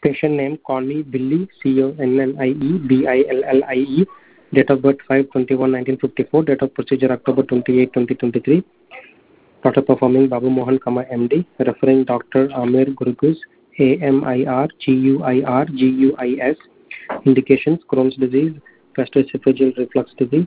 Patient name Connie Billie, Connie Billie. Date of birth 5/21/1954. Date of procedure October 28, 2023. Doctor performing Babu Mohan, MD. Referring Dr. Amir Gurgus, AMIRGUIRGUIS. Indications Crohn's disease, gastroesophageal reflux disease.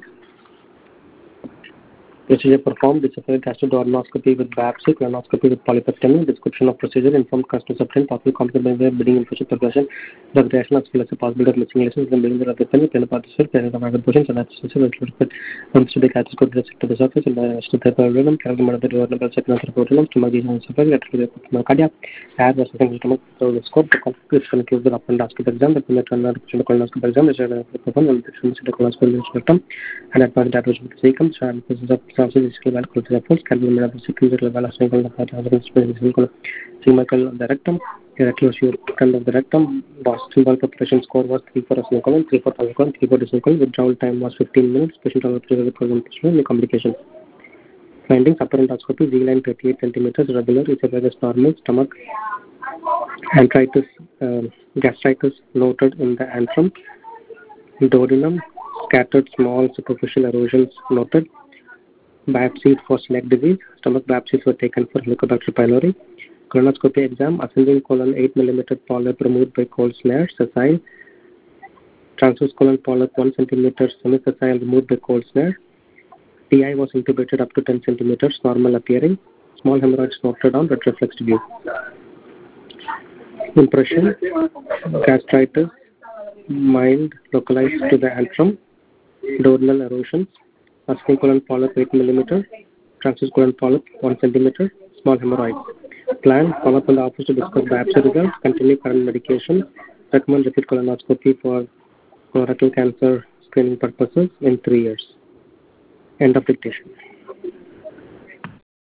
Procedure performed esophageal gastroduodenoscopy with biopsy, colonoscopy with polypectomy. Description of procedure: informed customer subject, possible complicated bleeding, infection, progression, drug reaction, as well as the possibility of missing lesions in the bleeding of the pen, pen participant, pen of other portions, and that's comes to the catastrophic to the surface and the stethoscope, calculate the door number, second and third stomach disease, esophagus, cardiac, air was second stomach, through the scope, the conclude the appendoscopic exam, the penetrating colonoscopic exam, the perform the colonoscopic rectum, and at the approach with the cecum, and this is a physical value to the force, calculate the secondary level of symmetrical of the rectum, directly assure kind of the rectum. Boston bulk population score was 3 for a colon, 3 for colon, 3 for colon. Withdrawal time was 15 minutes. Patient was with no complication. Findings: upper endoscopy, Z-line 38 centimeters, regular, esophagus normal, stomach enteritis, gastritis noted in the antrum, duodenum, scattered small superficial erosions noted. Biopsies for celiac disease. Stomach biopsies were taken for Helicobacter pylori. Colonoscopy exam: ascending colon 8 mm polyp removed by cold snare, sessile. Transverse colon polyp 1 cm, semisessile removed by cold snare. TI was intubated up to 10 cm, normal appearing. Small hemorrhoids noted on retroflexed view. Impression: gastritis, mild, localized to the antrum. Duodenal erosions. Ascending colon polyp 8 mm, transverse colon polyp 1 cm, small hemorrhoids. Plan: follow up in the office to discuss biopsy results, continue current medication, recommend repeat colonoscopy for colorectal cancer screening purposes in 3 years. End of dictation.